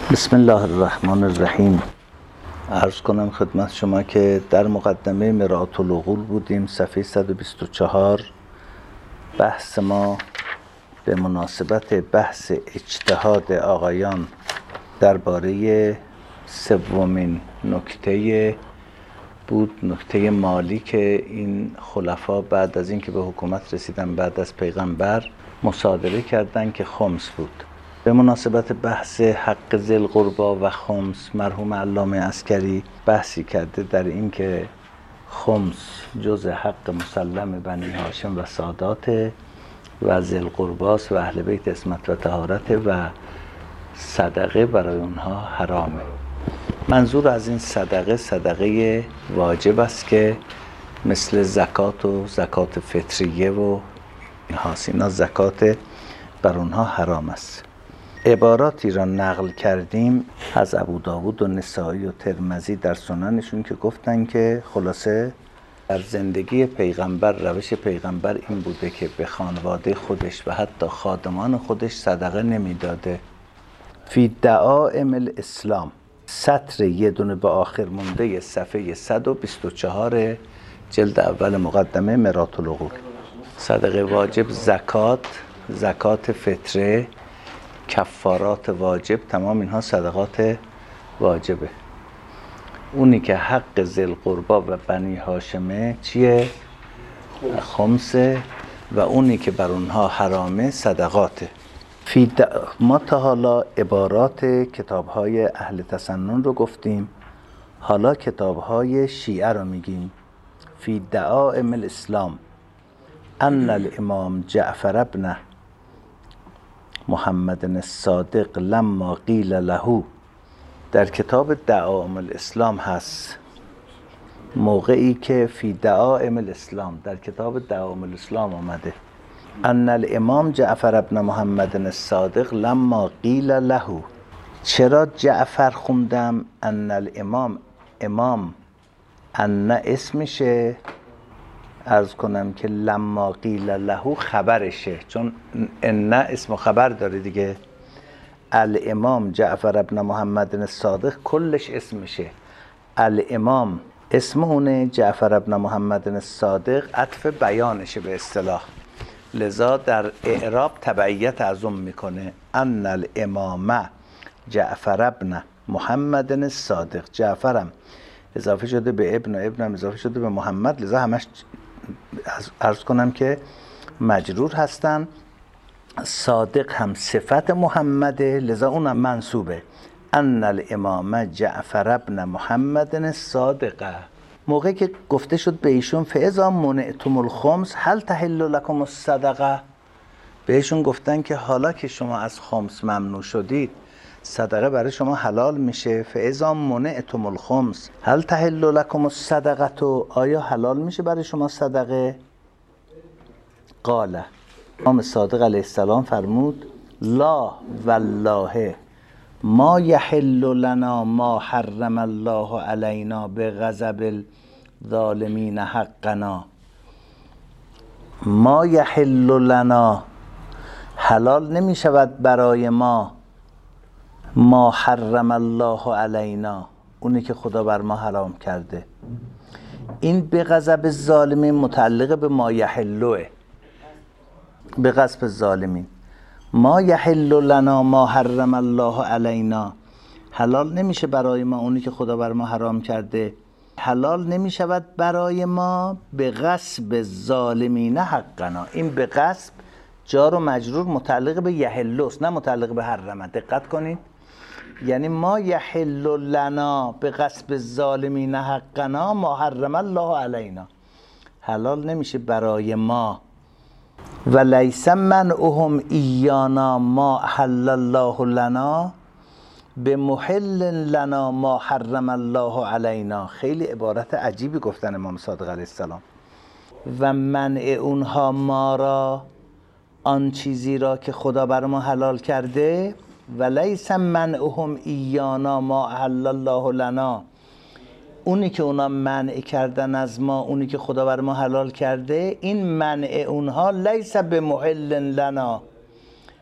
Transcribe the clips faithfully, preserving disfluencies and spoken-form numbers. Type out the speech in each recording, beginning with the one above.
بسم الله الرحمن الرحیم. عرض کنم خدمت شما که در مقدمه مرآة العقول بودیم، صفحه صد و بیست و چهار. بحث ما به مناسبت بحث اجتهاد آقایان درباره سومین نکته بود، نکته مالی که این خلفا بعد از اینکه به حکومت رسیدن بعد از پیغمبر مصادره کردند که خمس بود. به مناسبت بحث حق ذی القربی و خمس مرحوم علامه عسکری بحثی کرده در این که خمس جز حق مسلم بنی هاشم و سادات و ذی القربی و اهل بیت عصمت و طهارت و صدقه برای اونها حرامه. منظور از این صدقه صدقه واجب است که مثل زکات و زکات فطریه و اینا زکات بر اونها حرام است. عباراتی را نقل کردیم از ابو داود و نسائی و ترمذی در سننشون که گفتن که خلاصه در زندگی پیغمبر روش پیغمبر این بوده که به خانواده خودش و حتی خادمان خودش صدقه نمیداده. فی دعائم الاسلام، سطر یه دونه به آخر مونده صفحه صد و بیست و چهار جلد اول مقدمه مرآة العقول. صدقه واجب، زکات، زکات فطره، کفارات واجب، تمام اینها صدقات واجبه. اونی که حق ذی القربی و بنی هاشمه چیه؟ خمسه. و اونی که بر اونها حرامه صدقاته. فی د... ما تا حالا عبارات کتاب‌های اهل تسنن رو گفتیم، حالا کتاب‌های شیعه رو میگیم. فی دعائم الاسلام ان الامام جعفر ابن محمد الصادق لما قیل له، در کتاب دعائم الاسلام هست، موقعی که فی دعائم الاسلام در کتاب دعائم الاسلام آمده ان الامام جعفر ابن محمد الصادق لما قیل له. چرا جعفر خوندم؟ ان الامام، امام ان اسمشه، عرض کنم که لما قیل له خبرشه، چون ان اسم خبر داره دیگه. الامام جعفر ابن محمد الصادق کلش اسمشه، الامام اسم اونه، جعفر ابن محمد الصادق عطف بیانشه به اصطلاح، لذا در اعراب تبعیت از اون میکنه. ان الامام جعفر ابن محمد الصادق، جعفرم اضافه شده به ابن و ابنم اضافه شده به محمد، لذا همش عرض کنم که مجرور هستن. صادق هم صفت محمده، لذا اونم منصوبه. ان الامام جعفر ابن محمد الصادق. موقعی که گفته شد به ایشون فاذا منعتم الخمس هل تحل لكم الصدقه، بهشون گفتن که حالا که شما از خمس ممنوع شدید صدقه برای شما حلال میشه. فاذا منعتم الخمس هل تحل لكم الصدقه، تو آیا حلال میشه برای شما صدقه؟ قال، امام صادق علیه السلام فرمود لا والله ما یحل لنا ما حرم الله علینا بغضب الظالمین حقنا. ما یحل لنا، حلال نمی شود برای ما، ما حرم الله علینا، اونی که خدا بر ما حرام کرده. این به غضب الظالمین متعلق به ما یحلوه، به غضب الظالمین. ما یحل لنا ما حرم الله علینا، حلال نمیشه برای ما اونی که خدا بر ما حرام کرده. حلال نمیشود برای ما به غصب الظالمین حقنا. این به غصب جار و مجرور متعلق به یحلوست، نه متعلق به حرمه. دقت کنید، یعنی ما یحل لنا به غصب الظالمین حقنا ما حرم الله علینا، حلال نمیشه برای ما. و لیس منعهم ایانا ما حل الله لنا به محل لنا ما حرم الله علینا. خیلی عبارت عجیبی گفتن امام صادق علیه السلام. و منع اونها ما را، آن چیزی را که خدا بر ما حلال کرده. و لیس منعهم ایانا ما حل الله لنا، اونی که اونا منع کردن از ما، اونی که خدا بر ما حلال کرده، این منع اونها لیس به محل لنا،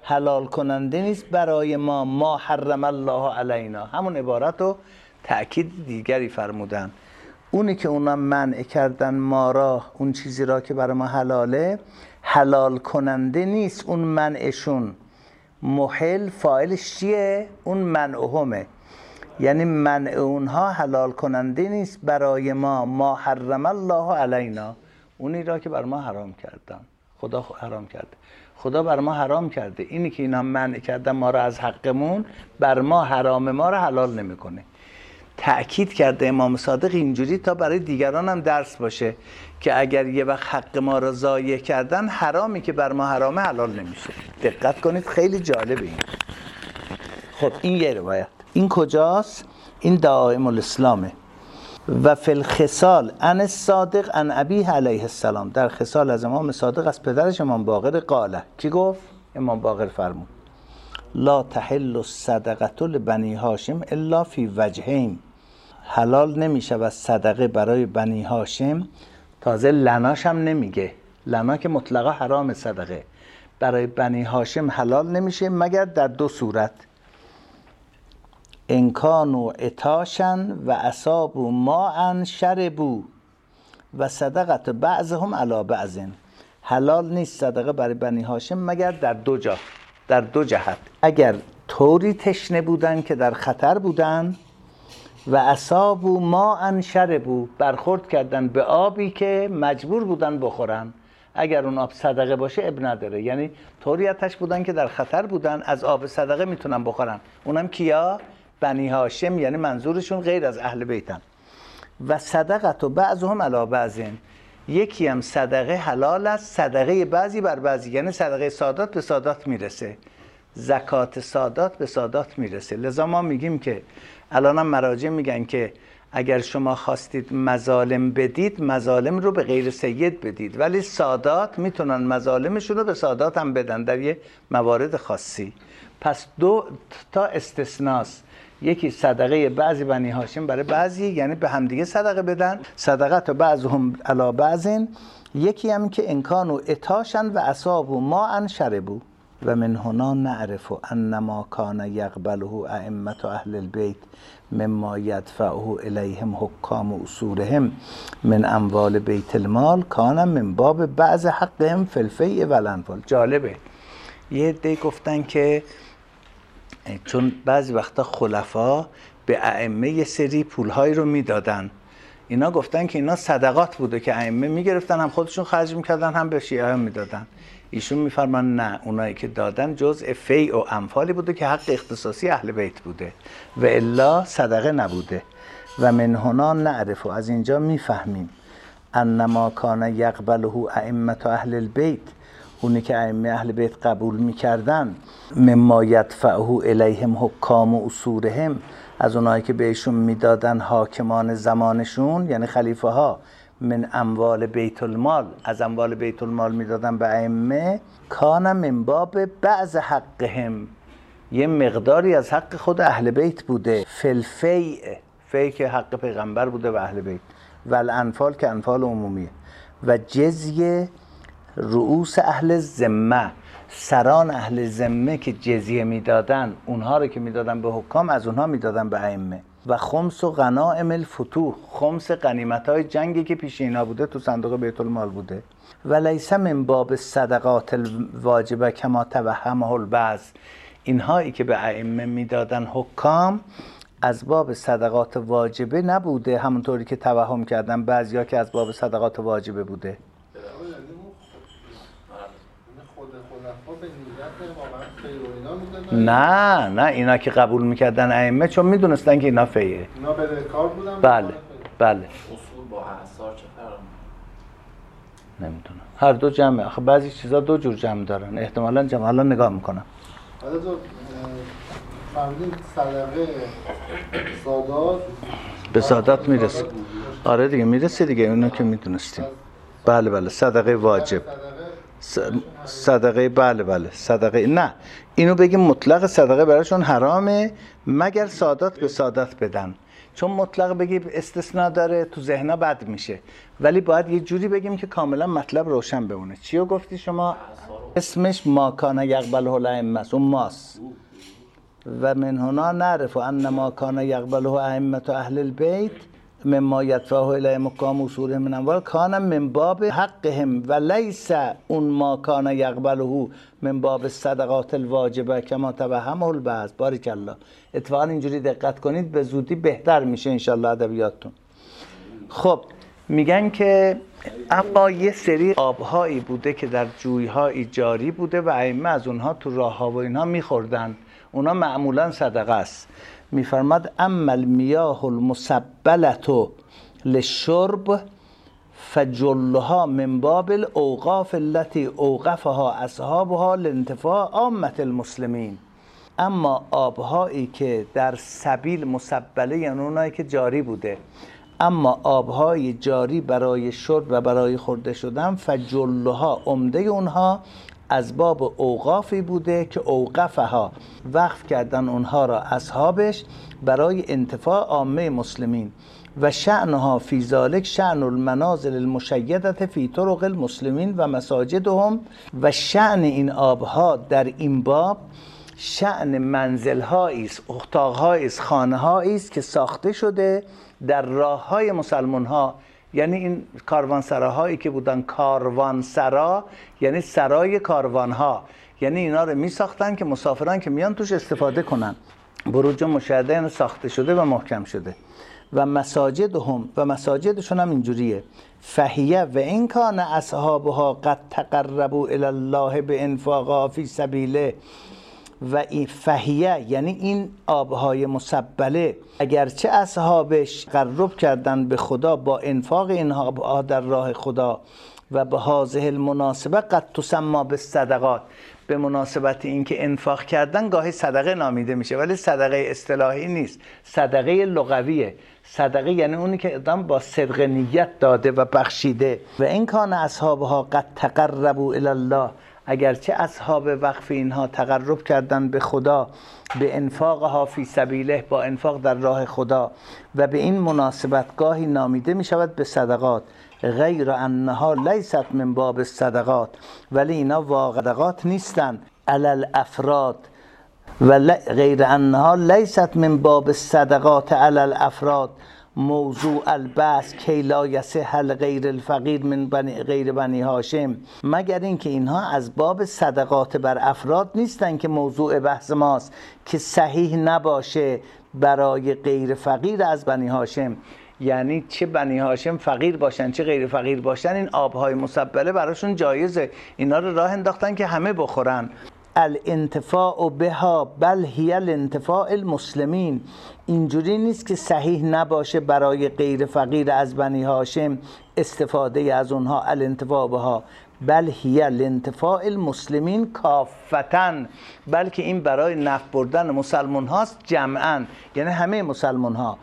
حلال کننده نیست برای ما ما حرم الله علینا. همون عبارت رو تأکید دیگری فرمودن. اونی که اونا منع کردن ما را، اون چیزی را که برای ما حلاله، حلال کننده نیست اون منعشون. محل فاعلش چیه؟ اون منعهمه، یعنی منع اونها حلال کننده نیست برای ما ما حرم الله علینا، اونی را که بر ما حرام کردن. خدا حرام کرده، خدا بر ما حرام کرده. اینی که اینا منع کردن ما را از حقمون، بر ما حرام ما را حلال نمیکنه. تأکید کرده امام صادق اینجوری تا برای دیگران هم درس باشه که اگر یه وقت حق ما را ضایع کردن، حرامی که بر ما حرامه حلال نمیشه. دقت کنید، خیلی جالبه این. خب این یه روایت. این کجاست؟ این دعائم الاسلامه. و فی الخصال عن الصادق عن ابیه علیه السلام، در خصال از امام صادق از پدرش امام باقر قاله. کی گفت؟ امام باقر فرمود لا تحل الصدقه لبنی هاشم الا فی وجهین، حلال نمیشه و صدقه برای بنی هاشم، تازه لناش هم نمیگه، لنا که مطلقا حرام، صدقه برای بنی هاشم حلال نمیشه مگر در دو صورت: انکانو اتاشن و اصابو ماء شربو و صدقت بعضهم علی بعضن. حلال نیست صدقه برای بنی هاشم مگر در دو جا، در دو جهت: اگر طوری تشنه بودن که در خطر بودن، و اصابو ماء شربو، برخورد کردن به آبی که مجبور بودن بخورن. اگر اون آب صدقه باشه اب نداره، یعنی طوری آتش بودن که در خطر بودن، از آب صدقه میتونن بخورن. اونم کیا؟ بنی هاشم، یعنی منظورشون غیر از اهل بیتن. و صدقت و بعضهم علی بعضن، یکی هم صدقه حلال است، صدقه بعضی بر بعضی، یعنی صدقه سادات به سادات میرسه، زکات سادات به سادات میرسه. لذا ما میگیم که الان هم مراجع میگن که اگر شما خواستید مظالم بدید، مظالم رو به غیر سید بدید، ولی سادات میتونن مظالمشون رو به سادات هم بدن در یه موارد خاصی. پس دو تا استثناست: یکی صدقه بعضی بنی هاشم برای بعضی، یعنی به همدیگه صدقه بدن، صدقت و بعضهم علی بعضن. یکی هم که انکانو اتاشن و اصابو ماء شربو. و من هنا نعرف انما کان یقبله ائمه اهل البیت مما یدفعه الیهم حکام اصولهم من اموال بیت المال کان من باب بعض حقهم فی الفیء و الانفال. جالبه، یه عده گفتن که چون بعضی وقتا خلفا به ائمه یه سری پولهایی رو میدادن، اینا گفتن که اینا صدقات بوده که ائمه میگرفتن، هم خودشون خرج میکردن هم به شیعه هم میدادن. ایشون میفرمان نه، اونایی که دادن جزء فیء و انفالی بوده که حق اختصاصی اهل بیت بوده و الا صدقه نبوده. و من هنا نعرف، از اینجا میفهمیم انما کان یقبله ائمه اهل البیت، اونی که ائمه اهل بیت قبول میکردن، مما یدفعه الیهم حکام اصولهم، از اونایی که بهشون میدادن حاکمان زمانشون، یعنی خلیفه ها، من اموال بیت المال، از اموال بیت المال میدادن به ائمه، کان من باب بعض حقهم، یه مقداری از حق خود اهل بیت بوده، فلفیء، فی که حق پیغمبر بوده و اهل بیت، و الانفال که انفال عمومیه، و جزیه رؤوس اهل ذمه، سران اهل ذمه که جزیه میدادن، اونها رو که میدادن به حکام، از اونها میدادن به ائمه. و خمس و غنائم الفتوح، خمس غنیمت‌های جنگی که پیش اینا بوده تو صندوق بیت المال بوده. و لیس من باب صدقات الواجبه کما توهمه البعض، اینهایی که به ائمه میدادن حکام از باب صدقات واجبه نبوده، همونطوری که توهم کردن بعضیا که از باب صدقات واجبه بوده. نه نه، اینا که قبول میکردن ائمه چون میدونستن که اینا فیه، اینا بدهکار بودن. بله بله. اصول با اعصار چه فرق؟ نمیدونم، هر دو جمعه. آخه بعضی چیزا دو جور جمع دارن، احتمالاً جمع. الان نگاه میکنم. حالا تو فهمیدین صدقه سادات به سادات میرسه. آره دیگه میرسه دیگه، اونو که میدونستیم. بله بله، صدقه واجب. صدقه بله بله صدقه نه، اینو بگیم مطلق صدقه براشون حرامه مگر سادات به سادات بدن، چون مطلق بگیم استثناء داره تو ذهنا بد میشه، ولی باید یه جوری بگیم که کاملا مطلب روشن بمونه. چیو گفتی شما؟ اسمش ما کان یقبله الائمه، اون ماست. و من هنا نعرف ان ما کان یقبله ائمه اهل البیت مما یدفعه الی مقام اصولهم من اموال کان من باب حقهم و لیس اون ما کان یقبله من باب الصدقات الواجبه کما توهمه البعض. بارک الله. اتفاقا اینجوری دقت کنید به زودی بهتر میشه انشالله ادبیاتتون. خب میگن که اما یه سری آبهایی بوده که در جویهایی جاری بوده و ائمه از اونها تو راهها و اینها میخوردن، اونا معمولا صدقه است. میفرماد اما المیاه المسبلة للشرب فجلها من باب الاوقاف التي اوقفها اصحابها لانتفاع عامة المسلمین. اما آبهایی که در سبیل مسبله یعنی اونایی که جاری بوده، اما آبهای جاری برای شرب و برای خورده شدن فجلها عمده اونها از باب اوقافی بوده که اوقفها وقف کردن اونها را اصحابش برای انتفاع عامه مسلمین و شأنها فی ذلک شأن المنازل المشیدة فی طرق المسلمین و مساجدهم. و شأن این آبها در این باب شأن منزل‌هایی است، اتاق‌هایی است، خانه‌هایی است که ساخته شده در راه‌های مسلمان‌ها. یعنی این کاروانسراهایی که بودن کاروانسرا یعنی سرای کاروانها، یعنی اینا رو می ساختن که مسافران که میان توش استفاده کنن. بروج مشاهده یعنی ساخته شده و محکم شده. و مساجدهم و مساجدشون هم اینجوریه. فهیه و این کان اصحابها قد تقربوا الی الله بانفاقها فی سبیله. و این فهیه یعنی این آبهای مسبله اگرچه اصحابش تقرب کردن به خدا با انفاق این آبها در راه خدا و به هذه المناسبه قد تسمى بالصدقات، به مناسبت اینکه انفاق کردن گاهی صدقه نامیده میشه، ولی صدقه اصطلاحی نیست، صدقه لغویه. صدقه یعنی اونی که آدم با صدق نیت داده و بخشیده. و این کان اصحابها قد تقربوا الی الله، اگرچه اصحاب وقف اینها تقرب کردن به خدا به انفاقها فی سبیله، با انفاق در راه خدا، و به این مناسبت گاهی نامیده می شود به صدقات. غیر انها لیست من باب الصدقات، ولی اینا واقع صدقات نیستن علی الافراد. و غیر انها لیست من باب الصدقات علی الافراد موضوع البس کی لا یصح غیر الفقیر من بنی غیر بنی هاشم، مگر اینکه اینها از باب صدقات بر افراد نیستن که موضوع بحث ماست که صحیح نباشه برای غیر فقیر از بنی هاشم. یعنی چه بنی هاشم فقیر باشن چه غیر فقیر باشن، این آبهای مسبله براشون جایزه، اینا رو راه انداختن که همه بخورن. الانتفاع بها بل هی الانتفاع المسلمین، اینجوری نیست که صحیح نباشه برای غیر فقیر از بنی هاشم استفاده از اونها، الانتفاع بها بل هی الانتفاع المسلمین کافتن، بلکه این برای نفع بردن مسلمان هاست جمعا، یعنی همه مسلمان ها.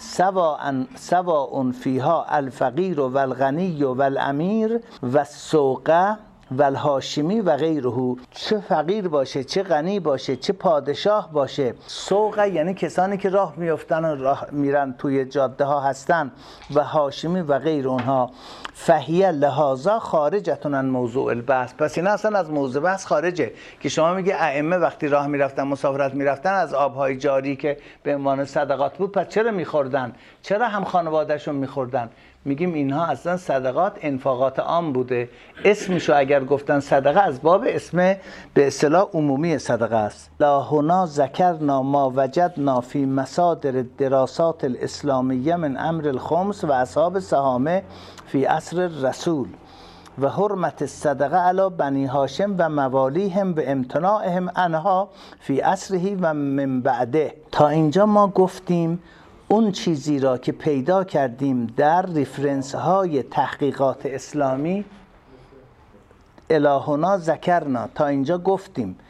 سواء سواء فیها الفقیر و الغنی و الامیر و السوقه و الهاشمی و غیره، چه فقیر باشه چه غنی باشه چه پادشاه باشه. سوقه یعنی کسانی که راه میافتن و راه میرن توی جاده ها هستن، و هاشمی و غیر اونها. فهیه لحاظا خارجتون عن موضوع البحث، پس این اصلا از موضوع بحث خارجه که شما میگه ائمه وقتی راه میرفتن مسافرت میرفتن از آبهای جاری که به عنوان صدقات بود پس چرا میخوردن، چرا هم خانوادهشون میخوردن؟ میگیم اینها اصلا صدقات انفاقات عام بوده، اسمشو اگر گفتن صدقه از باب اسم به اصطلاح عمومی صدقه است. لا هنا ذکرنا ما وجدنا فی مصادر الدراسات الاسلامیه من امر الخمس و اصحاب سهامه فی عصر الرسول و حرمت الصدقه علی بنی هاشم و موالیهم و امتناعهم عنها فی عصره و من بعده. تا اینجا ما گفتیم اون چیزی را که پیدا کردیم در ریفرنس های تحقیقات اسلامی. الهنا ذکرنا، تا اینجا گفتیم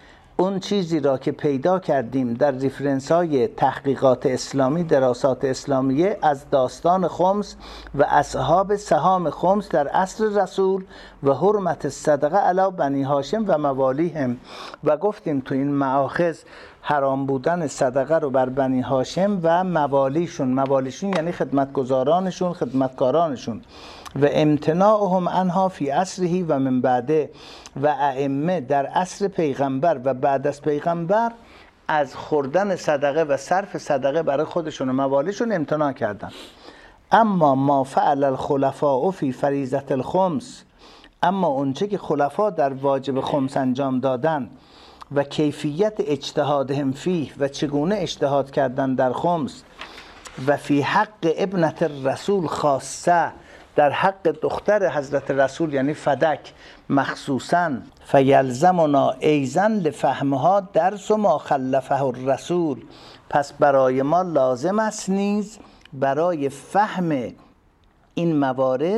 اون چیزی را که پیدا کردیم در ریفرنس های تحقیقات اسلامی، دراسات اسلامیه، از داستان خمس و اصحاب سهام خمس در عصر رسول و حرمت صدقه علی بنی هاشم و موالیهم، و گفتیم تو این مآخذ حرام بودن صدقه رو بر بنی هاشم و موالیشون. موالیشون یعنی خدمتگزارانشون، خدمتکارانشون، و امتناعهم عنها فی عصره و من بعده، و ائمه در عصر پیغمبر و بعد از پیغمبر از خوردن صدقه و صرف صدقه برای خودشون و موالیشون امتناع کردن. اما ما فعل الخلفاء فی فریضة الخمس، اما اونچه که خلفا در واجب خمس انجام دادن و کیفیت اجتهادهم فیه و چگونه اجتهاد کردن در خمس، و فی حق ابنة الرسول خاصه، در حق دختر حضرت رسول یعنی فدک مخصوصا، فیلزمنا ایضا لفهمها درس ما خلفه الرسول، پس برای ما لازم است نیز برای فهم این موارد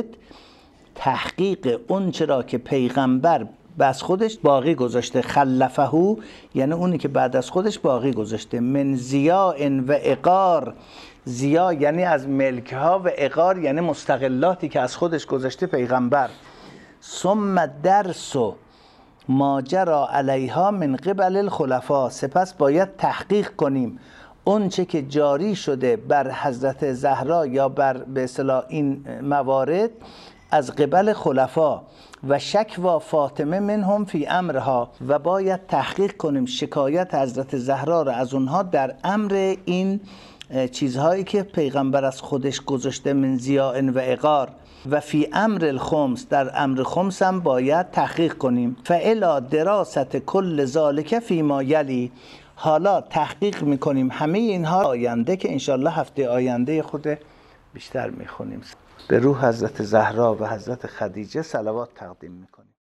تحقیق اون چرا که پیغمبر از خودش باقی گذاشته. خلفه یعنی اونی که بعد از خودش باقی گذاشته. من زیاء و اقار، زیا یعنی از ملک ها و اقار یعنی مستقلاتی که از خودش گذاشته پیغمبر. ثم درس ما جرى علیها من قبل الخلفاء، سپس باید تحقیق کنیم اون چه که جاری شده بر حضرت زهرا یا بر به اصطلاح این موارد از قبل خلفا، و شکوا فاطمه منهم فی امرها، و باید تحقیق کنیم شکایت حضرت زهرا را از اونها در امر این چیزهایی که پیغمبر از خودش گذاشته من زیاء و اقار. و فی امر الخمس، در امر خمس هم باید تحقیق کنیم. فالا دراست کل ذالک فی ما یلی، حالا تحقیق میکنیم همه اینها آینده که انشالله هفته آینده خود بیشتر میخونیم. به روح حضرت زهرا و حضرت خدیجه صلوات تقدیم میکنیم.